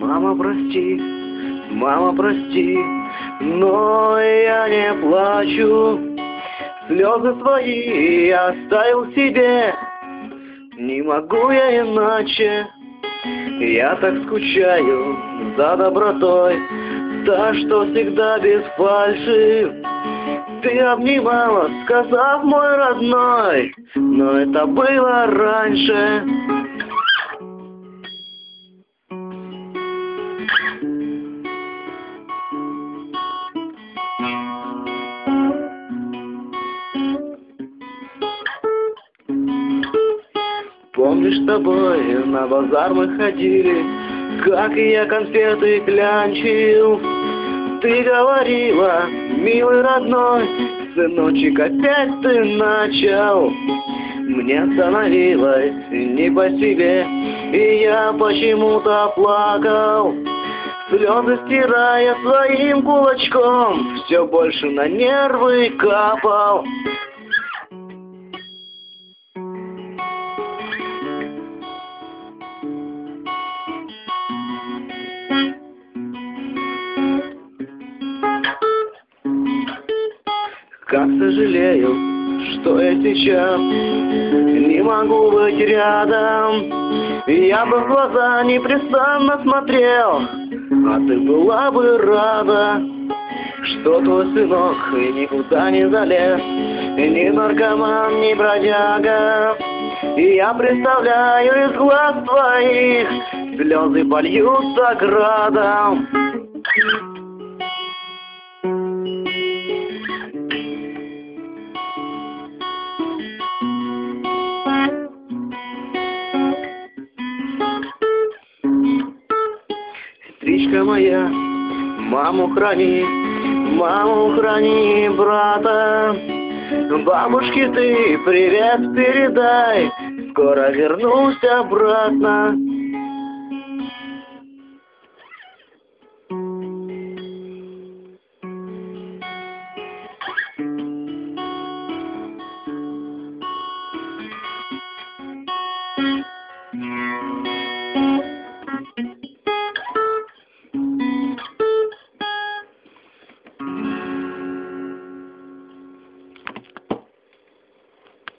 Мама, прости, но я не плачу. Слезы свои я оставил себе, не могу я иначе. Я так скучаю за добротой, та, что всегда без фальши. Ты обнимала, сказав мой родной, но это было раньше. Помнишь, с тобой на базар мы ходили, как я конфеты клянчил. Ты говорила, милый родной, сыночек, опять ты начал. Мне становилось не по себе, и я почему-то плакал. Слезы стирая своим кулачком, все больше на нервы капал. Как сожалею, что я сейчас не могу быть рядом. Я бы в глаза непрестанно смотрел, а ты была бы рада, что твой сынок никуда не залез, ни наркоман, ни бродяга. И я представляю, из глаз твоих слезы польются градом. Сестричка моя, маму храни, брата. Бабушке ты привет передай, скоро вернусь обратно.